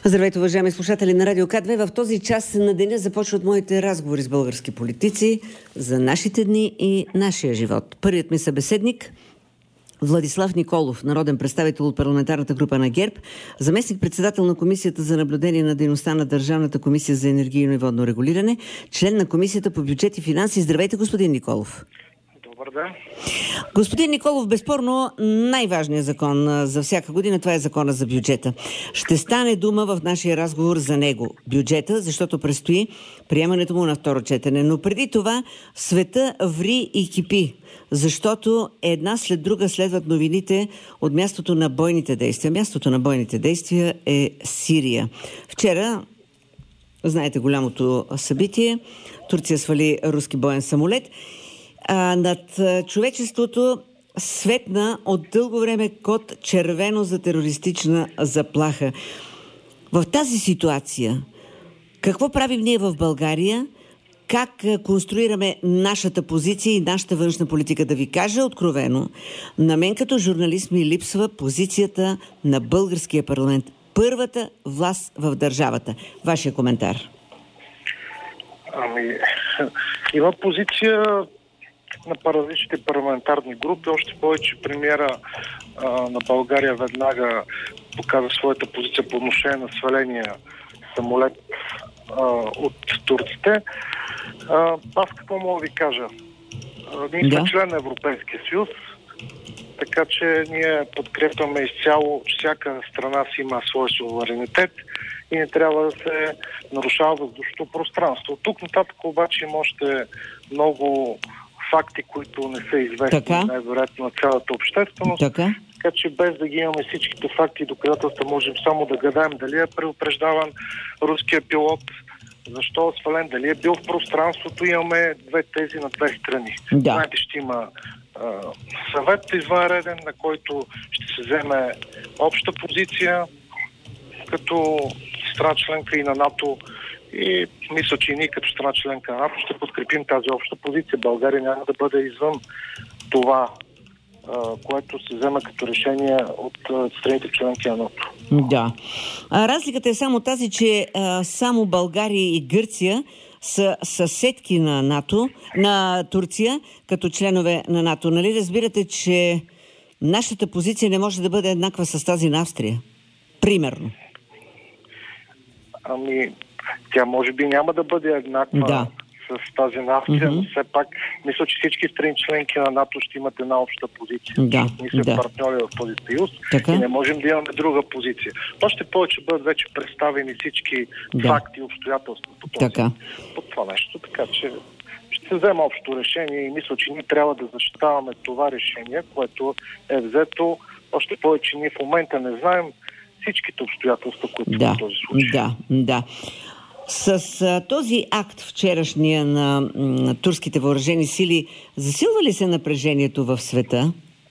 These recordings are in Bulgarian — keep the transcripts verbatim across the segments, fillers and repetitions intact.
Здравейте, уважаеми слушатели на Радио К две. В този час на деня започват моите разговори с български политици за нашите дни и нашия живот. Първият ми събеседник Владислав Николов, народен представител от парламентарната група на ГЕРБ, заместник-председател на Комисията за наблюдение на дейността на Държавната комисия за енергийно и водно регулиране, член на Комисията по бюджет и финанси. Здравейте, господин Николов. Добър ден. Господин Николов, безспорно най-важният закон за всяка година, това е закона за бюджета. Ще стане дума в нашия разговор за него. Бюджета, защото предстои приемането му на второ четене. Но преди това света ври и кипи, защото една след друга следват новините от мястото на бойните действия. Мястото на бойните действия е Сирия. Вчера, знаете голямото събитие, Турция свали руски боен самолет. А, над човечеството светна от дълго време код червено за терористична заплаха. В тази ситуация какво правим ние в България? Как конструираме нашата позиция и нашата външна политика? Да ви кажа откровено, на мен като журналист ми липсва позицията на българския парламент. Първата власт в държавата. Вашия коментар. Ами, има позиция на различните парламентарни групи. Още повече премиера а, на България веднага показа своята позиция по отношение на сваления самолет а, от турците. А, аз какво мога да ви кажа? А, ние сме да. член на Европейския съюз, така че ние подкрепяме изцяло, че всяка страна си има свой суверенитет и не трябва да се нарушава въздушното пространство. Тук нататък обаче има още много факти, които не са известни най-вероятно на цялата общественост. Така. така че без да ги имаме всичките факти и доказателства, можем само да гадаем дали е преупреждаван руския пилот, защо е свален, дали е бил в пространството. Имаме две тези на две страни. Да. Знаете, ще има а, съвет извънреден, на който ще се вземе обща позиция като страна членка и на НАТО. И мисля, че и ние като страна членка на НАТО ще подкрепим тази обща позиция. България няма да бъде извън това, което се взема като решение от страните членки на НАТО. Да. А, разликата е само тази, че а, само България и Гърция са съседки на НАТО, на Турция, като членове на НАТО. Нали разбирате, че нашата позиция не може да бъде еднаква с тази на Австрия? Примерно. Ами, тя може би няма да бъде еднаква да. с тази на Австрия, mm-hmm. но все пак мисля, че всички страни членки на НАТО ще имат една обща позиция. Да. Ние сме да. партньори в този съюз така? И не можем да имаме друга позиция. Още повече бъдат вече представени всички да. факти и обстоятелства по, този, така. по това нещо. Така че ще се взема общо решение и мисля, че ние трябва да защитаваме това решение, което е взето. Още повече ние в момента не знаем всичките обстоятелства, които да. в този случай. Да, да. С а, този акт вчерашния на, на турските въоръжени сили, засилва ли се напрежението в света?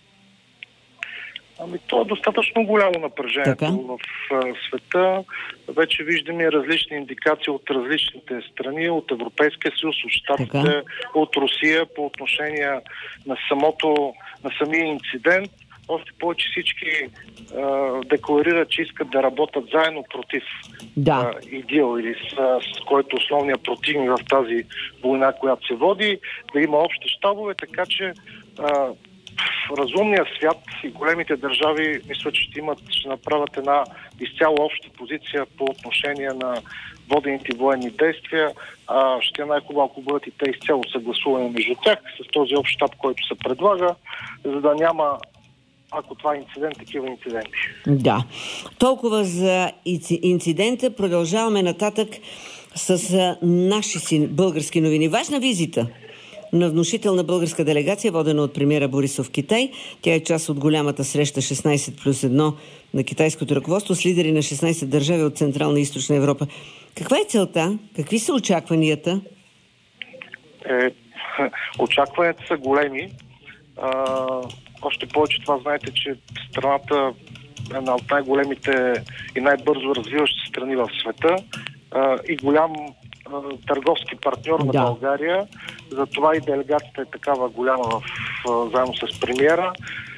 Ами то е достатъчно голямо напрежението така? в а, света. Вече виждаме различни индикации от различните страни, от Европейския съюз, от Щатите, от Русия по отношение на самото, на самия инцидент. Още повече всички а, декларират, че искат да работят заедно против да. а, ИДИЛ, или с, с който основният противник в тази война, която се води, да има общи щабове, така че а, в разумния свят и големите държави мисля, че ще имат, ще направят една изцяло обща позиция по отношение на водените военни действия. А, ще е най-хубаво, ако бъдат и те изцяло съгласувани между тях с този общ щаб, който се предлага, за да няма, ако това е инцидент, такива инциденти. Да. Толкова за инцидента. Продължаваме нататък с наши си български новини. Важна визита на внушителна българска делегация, водена от премиера Борисов в Китай. Тя е част от голямата среща шестнайсет плюс едно на китайското ръководство с лидери на шестнайсет държави от Централна и Източна Европа. Каква е целта? Какви са очакванията? Е, очакванията са големи. А, още повече това знаете, че страната е една от най-големите и най-бързо развиващи страни в света а, и голям а, търговски партньор на да. България. Затова и делегацията е такава голяма в, а, заедно с премиера.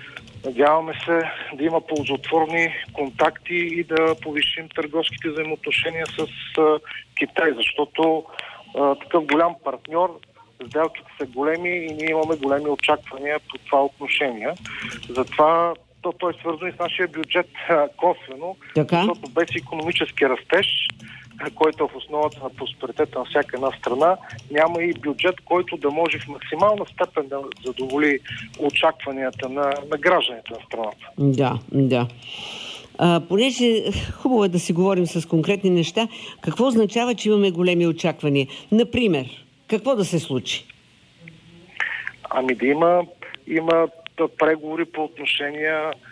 Надяваме се да има ползотворни контакти и да повишим търговските взаимоотношения с а, Китай, защото а, такъв голям партньор, сделките са големи и ние имаме големи очаквания по това отношение. Затова то, той е свързано и с нашия бюджет а, косвено, така? Защото без икономически растеж, който е в основата на просперитета на всяка една страна, няма и бюджет, който да може в максимална степен да задоволи очакванията на, на гражданите на страната. Да, да. А, понеже хубаво е да си говорим с конкретни неща, какво означава, че имаме големи очаквания? Например, какво да се случи? Ами да има, има преговори по отношение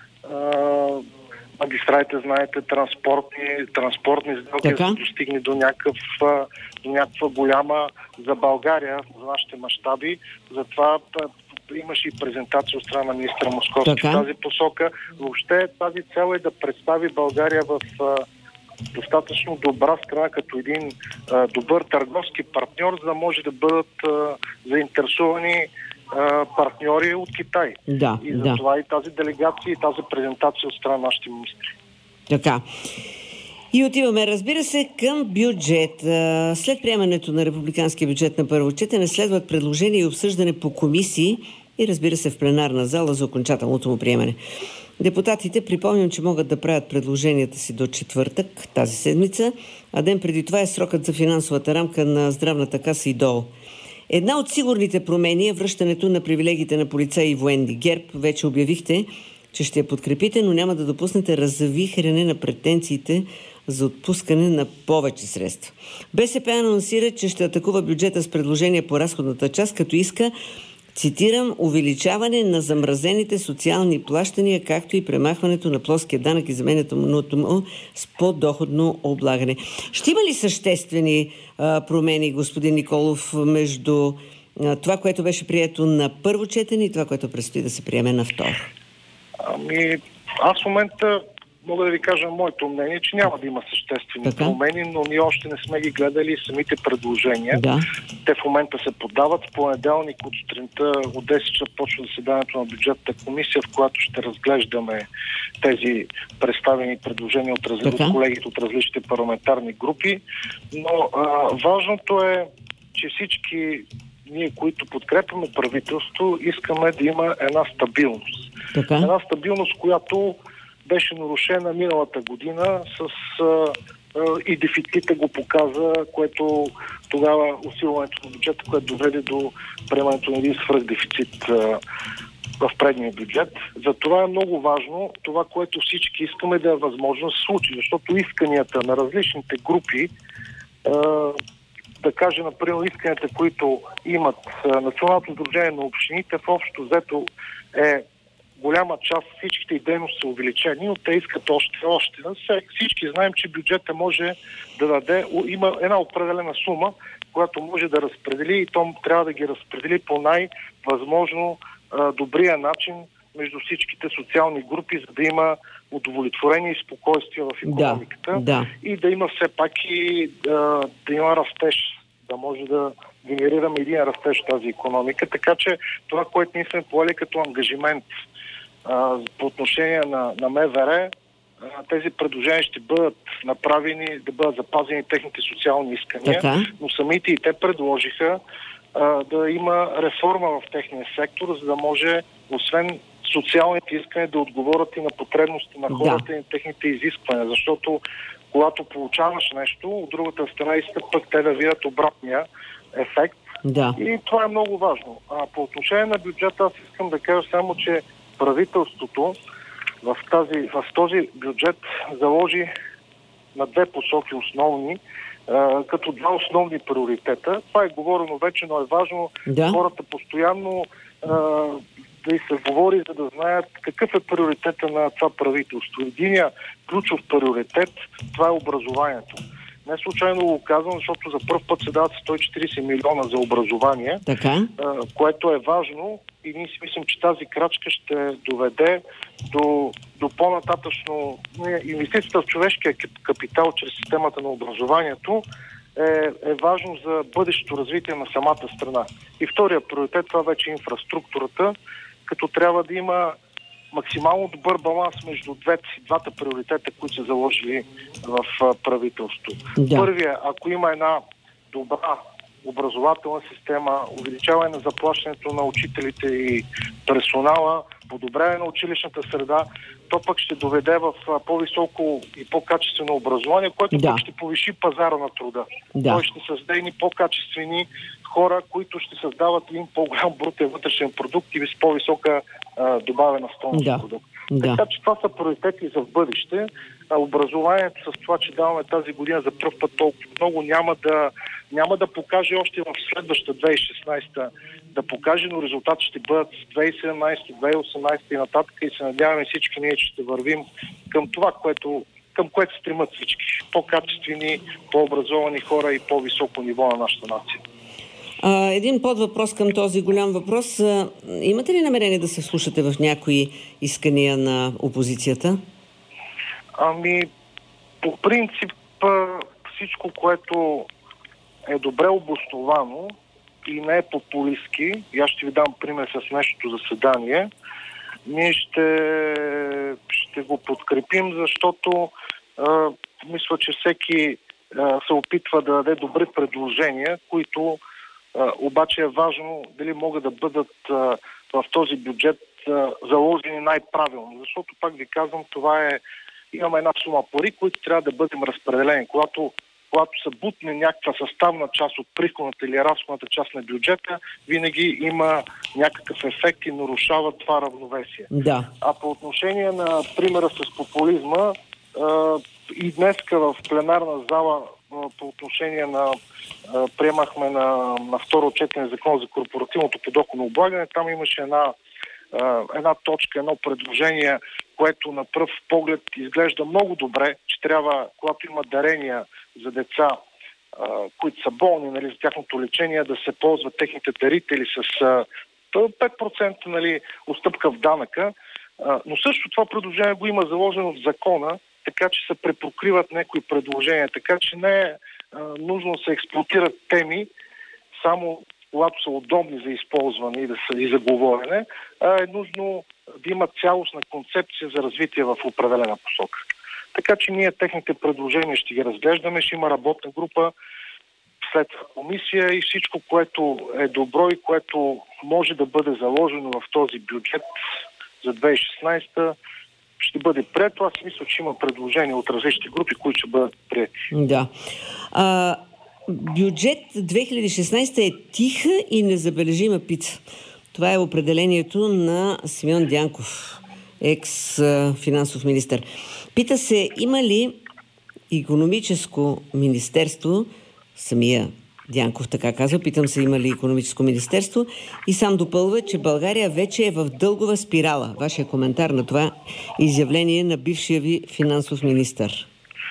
а, магистралите, знаете, транспортни, транспортни сделки, да се достигне до, някакъв, до някаква голяма за България, за нашите мащаби. Затова имаше и презентация от страна на министра Московски в тази посока. Въобще тази цел е да представи България в а, достатъчно добра страна, като един а, добър търговски партньор, за да може да бъдат а, заинтересувани партньори от Китай. Да, и за да. това и тази делегация, и тази презентация от страна на нашите министри. Така. И отиваме, разбира се, към бюджет. След приемането на републиканския бюджет на първо четене следват предложения и обсъждане по комисии и, разбира се, в пленарна зала за окончателното му приемане. Депутатите, припомням, че могат да правят предложенията си до четвъртък тази седмица, а ден преди това е срокът за финансовата рамка на Здравната каса и ДОО. Една от сигурните промени е връщането на привилегиите на полицаи и военни. ГЕРБ вече обявихте, че ще я подкрепите, но няма да допуснете развихрене на претенциите за отпускане на повече средства. БСП анонсира, че ще атакува бюджета с предложения по разходната част, като иска, цитирам, увеличаване на замразените социални плащания, както и премахването на плоския данък и заменянето му с по-доходно облагане. Ще има ли съществени а, промени, господин Николов, между а, това, което беше прието на първо четене и това, което предстои да се приеме на второ? Ами, аз в момента мога да ви кажа моето мнение, че няма да има съществени така промени, но ние още не сме ги гледали самите предложения. Да. Те в момента се подават. В понеделник от сутринта от десет часа почва заседанието на бюджетната комисия, в която ще разглеждаме тези представени предложения от, разли... от колегите от различните парламентарни групи. Но а, важното е, че всички ние, които подкрепяме правителство, искаме да има една стабилност. Така. Една стабилност, която беше нарушена миналата година с а, а, и дефицита го показа, което тогава усилването на бюджета, което доведе до приемането на един свръхдефицит а, в предния бюджет. Затова е много важно това, което всички искаме да е възможно да се случи, защото исканията на различните групи, а, да кажа, например, исканията, които имат а, Националното сдружение на общините, в общо взето е голяма част, всичките и дейности са увеличени, но те искат още, още. Всички знаем, че бюджета може да даде, има една определена сума, която може да разпредели и то трябва да ги разпредели по най-възможно а, добрия начин между всичките социални групи, за да има удовлетворение и спокойствие в икономиката. Да, да. И да има все пак и да, да има растеж, да може да генерираме един растеж в тази икономика. Така че това, което ние сме поели като ангажимент по отношение на, на МВР, тези предложения ще бъдат направени, да бъдат запазени техните социални искания, така, но самите и те предложиха а, да има реформа в техния сектор, за да може, освен социалните искания, да отговорят и на потребности на хората, да, и на техните изисквания, защото когато получаваш нещо, от другата страна искат пък те да видят обратния ефект. Да. И това е много важно. А по отношение на бюджета, аз искам да кажа само, че правителството в, тази, в този бюджет заложи на две посоки основни, а, като два основни приоритета. Това е говорено вече, но е важно, да, хората постоянно а, да и се говори, за да знаят какъв е приоритета на това правителство. Единият ключов приоритет, това е образованието. Не случайно го казвам, защото за първ път се дават сто и четирийсет милиона за образование, така, което е важно и ние си мислим, че тази крачка ще доведе до, до по-нататъчно инвестицията в човешкия капитал чрез системата на образованието е, е важно за бъдещето развитие на самата страна. И втория приоритет, това вече е инфраструктурата, като трябва да има максимално добър баланс между двете, двата приоритета, които са заложили в правителството. Да. Първия, ако има една добра образователна система, увеличаване на заплащането на учителите и персонала, подобряване на училищната среда, то пък ще доведе в по-високо и по-качествено образование, което да. пък ще повиши пазара на труда. Да. Той ще създаде и по-качествени хора, които ще създават един по-голям брутен вътрешен продукт и с по-висока а, добавена стойност да. продукт. Да. Така че това са приоритети за в бъдеще. А образованието с това, че даваме тази година за пръв път толкова много, няма да, няма да покаже още в следващата две хиляди и шестнадесета да покаже, но резултати ще бъдат с две хиляди и седемнадесета, две хиляди и осемнадесета и нататък и се надяваме всички ние, че ще вървим към това, което, към което стремат всички. По-качествени, по-образовани хора и по-високо ниво на нашата нация. А, един подвъпрос към този голям въпрос. А, имате ли намерение да се вслушате в някои искания на опозицията? Ами, по принцип, всичко, което е добре обосновано и не е популистки, и аз ще ви дам пример с нещото заседание, ние ще, ще го подкрепим, защото а, мисля, че всеки а, се опитва да даде добри предложения, които а, обаче е важно дали могат да бъдат а, в този бюджет а, заложени най-правилно. Защото, пак ви казвам, това е имаме една сума пари, които трябва да бъдем разпределени. Когато, когато се бутне някаква съставна част от приходната или разходната част на бюджета, винаги има някакъв ефект и нарушава това равновесие. Да. А по отношение на примера с популизма, и днеска в пленарна зала по отношение на приемахме на, на второ четене закон за корпоративното подоходно облагане, там имаше една една точка, едно предложение, което на пръв поглед изглежда много добре, че трябва, когато има дарения за деца, които са болни, нали, за тяхното лечение, да се ползват техните дарители с пет процента нали, отстъпка в данъка. Но също това предложение го има заложено в закона, така че се препокриват някои предложения, така че не е нужно да се експлоатират теми само когато са удобни за използване и, да са, и за говорене, а е нужно да има цялостна концепция за развитие в определена посока. Така че ние техните предложения ще ги разглеждаме, ще има работна група, след комисия и всичко, което е добро и което може да бъде заложено в този бюджет за две хиляди и шестнадесета, ще бъде прието. Аз мисля, че има предложения от различни групи, които ще бъдат приети. Да. А... Бюджет две хиляди и шестнадесета е тиха и незабележима пица. Това е определението на Симеон Дянков, екс-финансов министър. Пита се, има ли икономическо министерство, самия Дянков така казва, питам се има ли икономическо министерство и сам допълва, че България вече е в дългова спирала. Вашия коментар на това изявление на бившия ви финансов министър.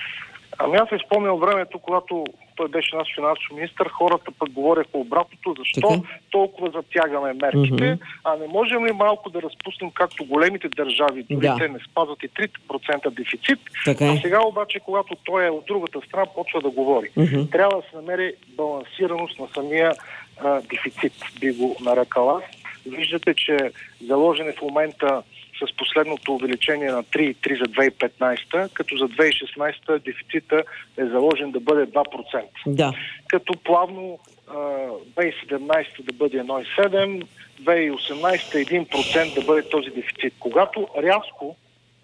Ами аз изпомням времето, когато той беше наш финансов министър, хората пък говореха обратното, защо така? Толкова затягаме мерките, mm-hmm. а не можем ли малко да разпуснем както големите държави, дори да. Те не спазват и трите процента дефицит, така а сега обаче, когато той е от другата страна, почва да говори. Mm-hmm. Трябва да се намери балансираност на самия а, дефицит, би го нарекал аз. Виждате, че заложен е в момента с последното увеличение на три цяло и три за две хиляди и петнадесета, като за две хиляди и шестнадесета дефицита е заложен да бъде два процента. Да. Като плавно две хиляди и седемнадесета да бъде едно цяло и седем, две хиляди и осемнадесета един процент да бъде този дефицит. Когато рязко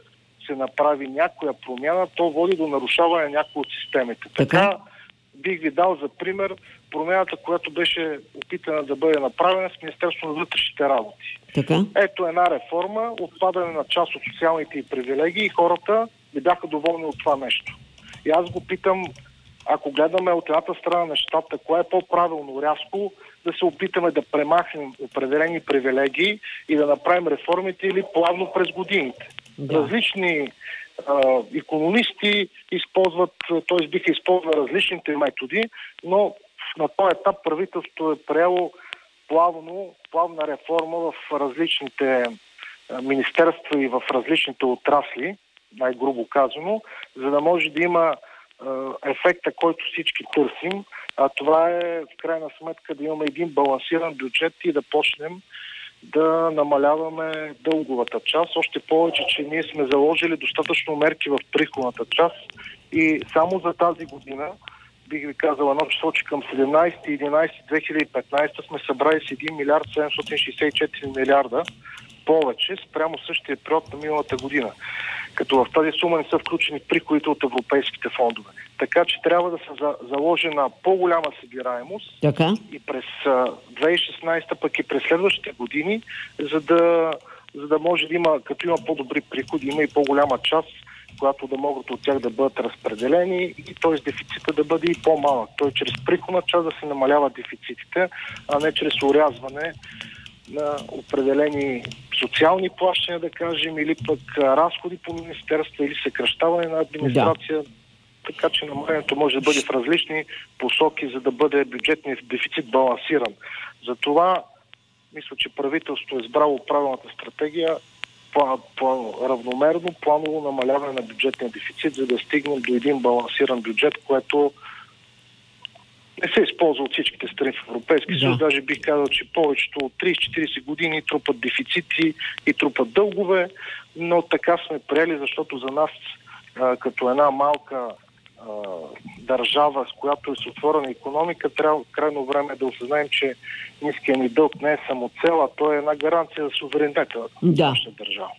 се направи някоя промяна, то води до нарушаване на някои от системите. Така, така бих ви дал за пример промяната, която беше опитана да бъде направена с Министерството на вътрешните работи. Така? Ето една реформа, отпадане на част от социалните и привилегии и хората не бяха доволни от това нещо. И аз го питам, ако гледаме от едната страна нещата, кое е по-правилно рязко да се опитаме да премахнем определени привилегии и да направим реформите или плавно през годините. Да. Различни а, икономисти използват, т.е. биха използвали различните методи, но на този етап правителството е приело плавно, плавна реформа в различните министерства и в различните отрасли, най-грубо казано, за да може да има ефекта, който всички търсим. А това е в крайна сметка да имаме един балансиран бюджет и да почнем да намаляваме дълговата част. Още повече, че ние сме заложили достатъчно мерки в приходната част и само за тази година, бих ви казал едно число, че към седемнадесети ноември две хиляди и петнадесета сме събрали с един милиард седемстотин шейсет и четири милиарда повече спрямо същия период на миналата година. Като в тази сума не са включени приходите от европейските фондове. Така че трябва да се заложи на по-голяма събираемост така и през две хиляди и шестнадесета, пък и през следващите години, за да, за да може да има, като има по-добри приходи, има и по-голяма част, която да могат от тях да бъдат разпределени и т.е. дефицита да бъде и по-малък. Той чрез приходна част да се намалява дефицитите, а не чрез урязване на определени социални плащания, да кажем, или пък разходи по министерства, или съкращаване на администрация. Да. Така че намалението може да бъде в различни посоки, за да бъде бюджетният дефицит балансиран. Затова мисля, че правителството е избрало правилната стратегия по-равномерно, планово намаляване на бюджетния дефицит, за да стигнем до един балансиран бюджет, което не се използва от всичките страни в Европейски съюз. Да. Даже бих казал, че повечето от тридесет-четиридесет години трупат дефицити и трупат дългове, но така сме приели, защото за нас а, като една малка а, държава, с която е с отворена икономика, трябва крайно време да осъзнаем, че ниския ни дълг не е само цел, а то е една гаранция за суверенитета на да. нашата държава.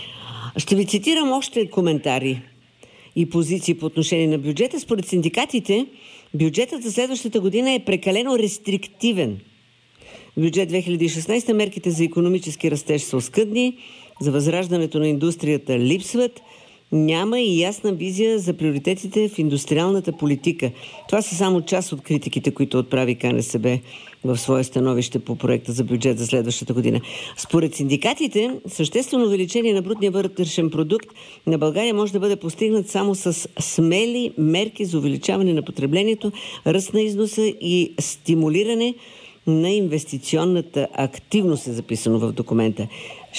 Ще ви цитирам още коментари и позиции по отношение на бюджета. Според синдикатите, бюджетът за следващата година е прекалено рестриктивен. В бюджет две хиляди и шестнадесета мерките за икономически растеж са оскъдни, за възраждането на индустрията липсват, няма и ясна визия за приоритетите в индустриалната политика. Това са само част от критиките, които отправи КНСБ в свое становище по проекта за бюджет за следващата година. Според синдикатите, съществено увеличение на брутния вътрешен продукт на България може да бъде постигнат само с смели мерки за увеличаване на потреблението, ръст на износа и стимулиране на инвестиционната активност, е записано в документа.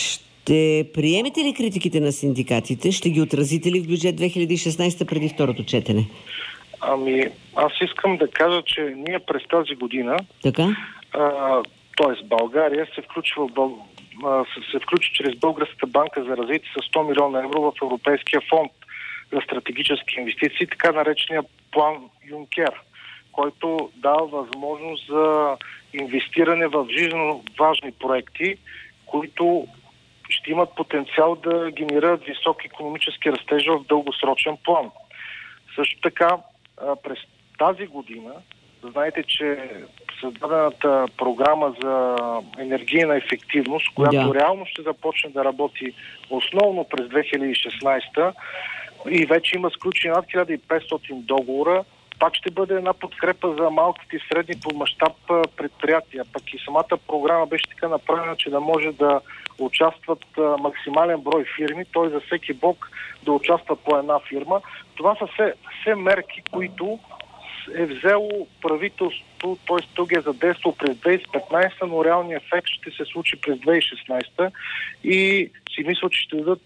Ще приемете ли критиките на синдикатите? Ще ги отразите ли в бюджет две хиляди и шестнадесета преди второто четене? Ами, аз искам да кажа, че ние през тази година, така? т.е. България се включва в Бъл... се включи чрез Българската банка за развитие с сто милиона евро в Европейския фонд за стратегически инвестиции, така наречения план Юнкер, който дава възможност за инвестиране в жизненно важни проекти, които ще имат потенциал да генерират висок икономически растеж в дългосрочен план. Също така, през тази година, знаете, че създадената програма за енергийна ефективност, която да. реално ще започне да работи основно през две хиляди и шестнадесета и вече има сключени над хиляда и петстотин договора, пак ще бъде една подкрепа за малките и средни по мащаб предприятия. Пък и самата програма беше така направена, че да може да участват максимален брой фирми, т.е. за всеки блок да участва по една фирма. Това са все, все мерки, които е взело правителството, т.е. тук е задействал през две хиляди и петнадесета, но реалният ефект ще се случи през две хиляди и шестнадесета и си мисля, че ще дадат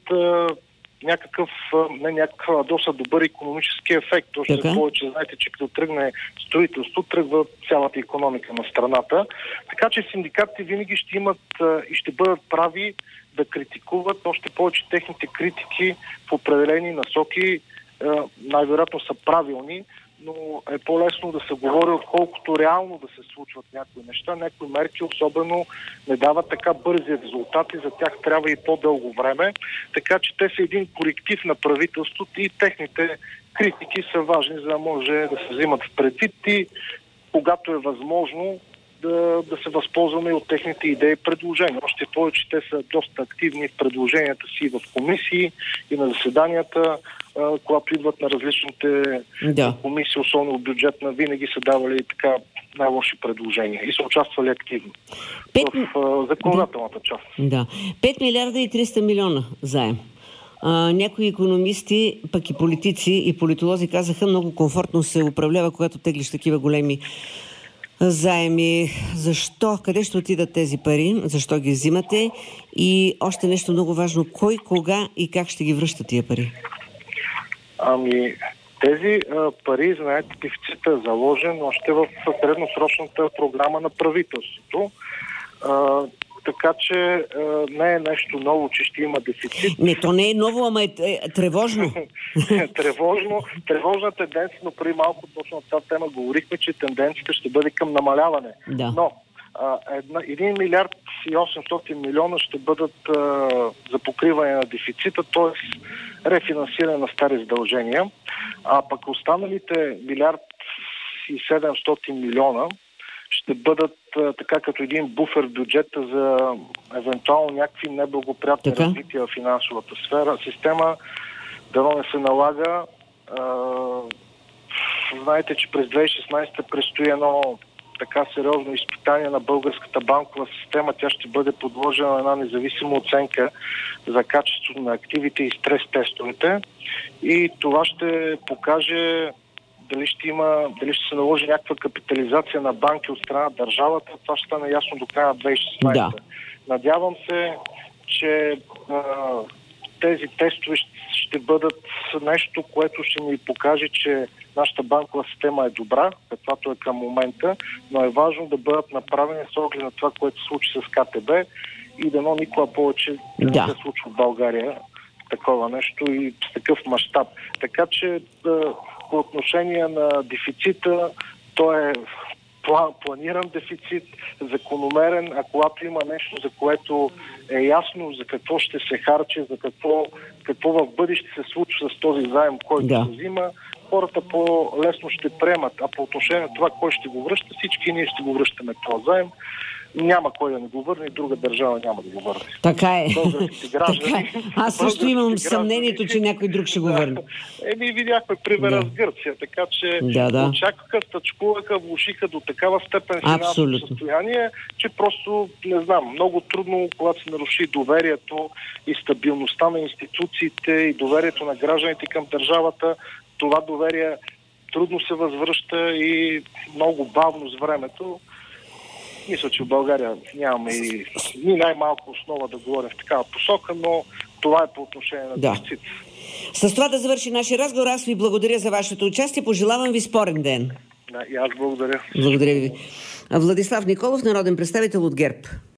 някакъв, не някакъв доста добър икономически ефект. Още така? Повече знаете, че като тръгне строителство, тръгва цялата икономика на страната. Така че синдикатите винаги ще имат и ще бъдат прави да критикуват, още повече техните критики в определени насоки най-вероятно са правилни, но е по-лесно да се говори, отколкото реално да се случват някои неща. Някои мерки особено не дават така бързи резултати, за тях трябва и по-дълго време. Така че те са един коректив на правителството и техните критики са важни, за да може да се взимат в предвид и когато е възможно да, да се възползваме и от техните идеи и предложения. Още повече те са доста активни в предложенията си в комисии и на заседанията, когато идват на различните да. комисии, особено в бюджетна, винаги са давали така най-лоши предложения и са участвали активно Пет... в законодателната да. част. Да. пет милиарда и триста милиона заем. А, някои икономисти, пък и политици и политолози казаха, много комфортно се управлява, когато теглиш такива големи заеми. Защо? Къде ще отидат тези пари? Защо ги взимате? И още нещо много важно. Кой, кога и как ще ги връщат тия пари? Ами, тези а, пари, знаете, дефицитът е заложен още в средносрочната програма на правителството. А, така че а, не е нещо ново, че ще има дефицит. Не, то не е ново, ама е, е тревожно. тревожно. Тревожна тенденция, но преди малко точно на тази тема говорихме, че тенденцията ще бъде към намаляване. Да. Но един милиард и осемстотин милиона ще бъдат а, за покриване на дефицита, т.е. рефинансиране на стари задължения, а пък останалите милиард и седемстотин милиона ще бъдат а, така като един буфер в бюджета за евентуално някакви неблагоприятни така развития в финансовата сфера. Система дано не се налага. А, знаете, че през две хиляди и шестнадесета предстои едно така сериозно изпитание на българската банкова система. Тя ще бъде подложена на една независима оценка за качеството на активите и стрес тестовете. И това ще покаже дали ще има, дали ще се наложи някаква капитализация на банки от страна на държавата. Това ще стане ясно до края на две хиляди и шестнадесета. Да. Надявам се, че а, тези тестове ще, ще бъдат нещо, което ще ни покаже, че нашата банкова система е добра, каквато е към момента, но е важно да бъдат направени с оглед на това, което се случи с КТБ и дано никога повече да не се случва в България такова нещо и с такъв мащаб. Така че по отношение на дефицита, то е планиран дефицит, закономерен, а когато има нещо, за което е ясно за какво ще се харчи, за какво, какво в бъдеще се случва с този заем, който да. се взима, хората по-лесно ще приемат. А по отношение на това, кой ще го връща, всички ние ще го връщаме този заем. Няма кой да не го върне и друга държава няма да го върне. Така е. Граждани, така е. Аз също имам съмнението, че някой друг ще го върне. Еми, видяхме примера да. с Гърция, така че да, да. очакаха, стъчкуваха, влушиха до такава степен финансово състояние, че просто, не знам, много трудно, когато се наруши доверието и стабилността на институциите и доверието на гражданите към държавата, това доверие трудно се възвръща и много бавно с времето. Мисля, че в България нямаме и ни най-малко основа да говорим в такава посока, но това е по отношение на да. дефицит. С това да завърши нашия разговор. Аз ви благодаря за вашето участие. Пожелавам ви спорен ден. Да, и аз благодаря. Благодаря ви. Владислав Николов, народен представител от ГЕРБ.